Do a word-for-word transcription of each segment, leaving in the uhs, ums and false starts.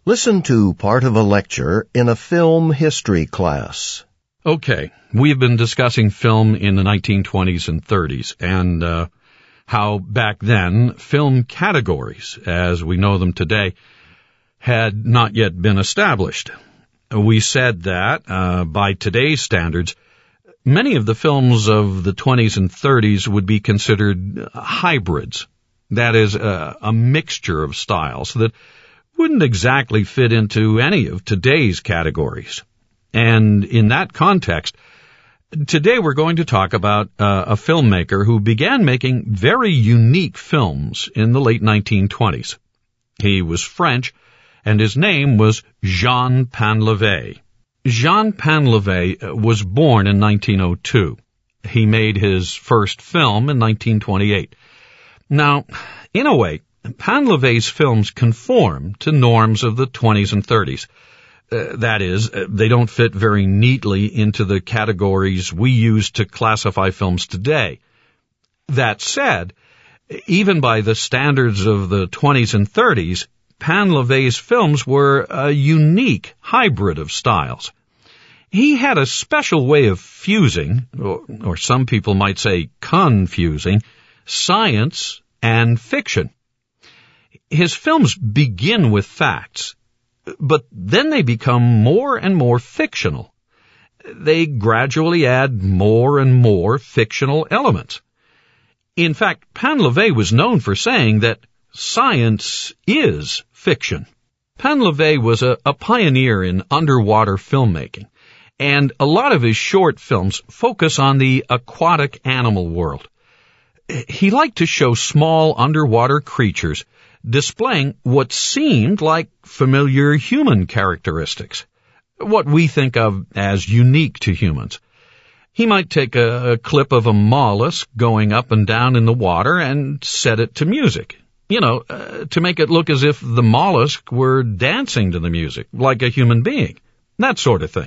Listen to part of a lecture in a film history class. Okay, we've been discussing film in the nineteen twenties and thirties, and uh, how back then film categories, as we know them today, had not yet been established. We said that, uh, by today's standards, many of the films of the twenties and thirties would be considered hybrids. That is, a, a mixture of styles that wouldn't exactly fit into any of today's categories. And in that context, today we're going to talk about uh, a filmmaker who began making very unique films in the late nineteen twenties. He was French, and his name was Jean Painlevé. Jean Painlevé was born in nineteen oh two. He made his first film in nineteen twenty-eight. Now, in a way, Painlevé's films conform to norms of the twenties and thirties. Uh, that is, uh, they don't fit very neatly into the categories we use to classify films today. That said, even by the standards of the twenties and thirties, Painlevé's films were a unique hybrid of styles. He had a special way of fusing, or, or some people might say confusing, science and fiction. His films begin with facts, but then they become more and more fictional. They gradually add more and more fictional elements. In fact, Painlevé was known for saying that science is fiction. Painlevé was a, a pioneer in underwater filmmaking, and a lot of his short films focus on the aquatic animal world. He liked to show small underwater creatures displaying what seemed like familiar human characteristics, what we think of as unique to humans. He might take a, a clip of a mollusk going up and down in the water and set it to music, you know, uh, to make it look as if the mollusk were dancing to the music, like a human being, that sort of thing.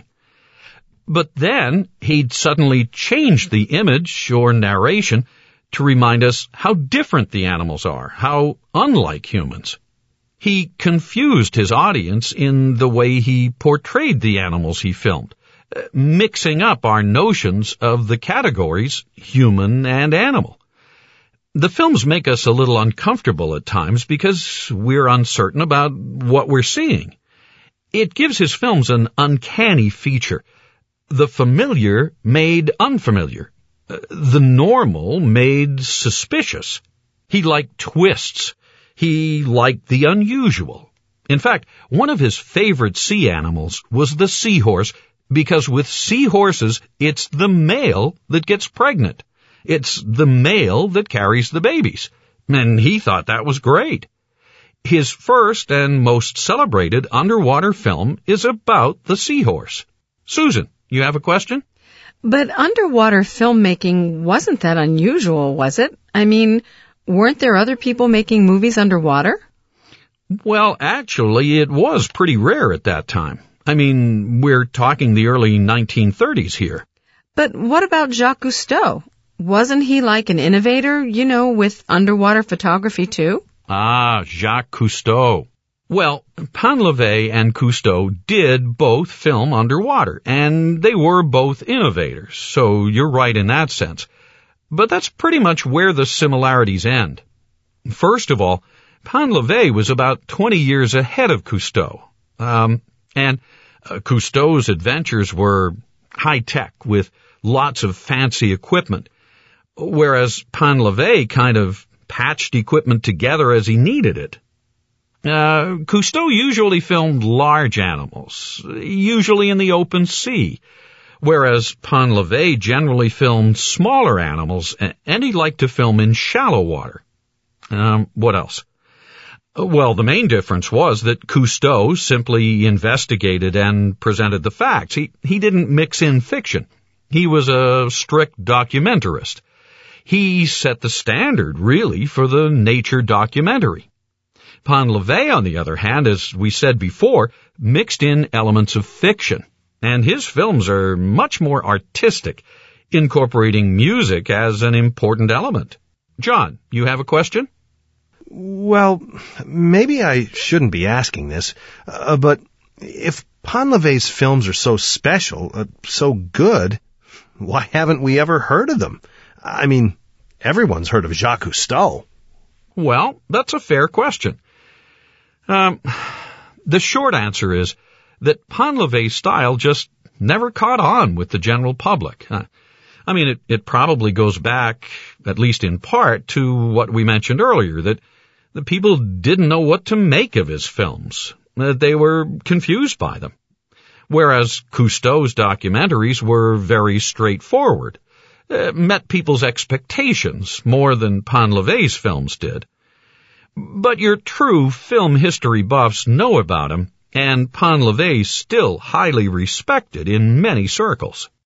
But then he'd suddenly change the image or narration to remind us how different the animals are, how unlike humans. He confused his audience in the way he portrayed the animals he filmed, mixing up our notions of the categories human and animal. The films make us a little uncomfortable at times because we're uncertain about what we're seeing. It gives his films an uncanny feature. The familiar made unfamiliar. The normal made suspicious. He liked twists. He liked the unusual. In fact, one of his favorite sea animals was the seahorse, because with seahorses, it's the male that gets pregnant. It's the male that carries the babies. And he thought that was great. His first and most celebrated underwater film is about the seahorse. Susan, you have a question? But underwater filmmaking wasn't that unusual, was it? I mean, weren't there other people making movies underwater? Well, actually, it was pretty rare at that time. I mean, we're talking the early nineteen thirties here. But what about Jacques Cousteau? Wasn't he like an innovator, you know, with underwater photography too? Ah, Jacques Cousteau. Well, Painlevé and Cousteau did both film underwater, and they were both innovators, so you're right in that sense. But that's pretty much where the similarities end. First of all, Painlevé was about twenty years ahead of Cousteau, um, and uh, Cousteau's adventures were high-tech with lots of fancy equipment, whereas Painlevé kind of patched equipment together as he needed it. Uh, Cousteau usually filmed large animals, usually in the open sea, whereas Painlevé generally filmed smaller animals, and he liked to film in shallow water. Um, what else? Well, the main difference was that Cousteau simply investigated and presented the facts. He, he didn't mix in fiction. He was a strict documentarist. He set the standard, really, for the nature documentary. Painlevé, on the other hand, as we said before, mixed in elements of fiction, and his films are much more artistic, incorporating music as an important element. John, you have a question? Well, maybe I shouldn't be asking this, uh, but if Painlevé's films are so special, uh, so good, why haven't we ever heard of them? I mean, everyone's heard of Jacques Cousteau. Well, that's a fair question. Um, the short answer is that Painlevé's style just never caught on with the general public. Uh, I mean, it, it probably goes back, at least in part, to what we mentioned earlier, that the people didn't know what to make of his films. Uh, they were confused by them. Whereas Cousteau's documentaries were very straightforward, uh, met people's expectations more than Painlevé's films did. But your true film history buffs know about him, and Painlevé is still highly respected in many circles.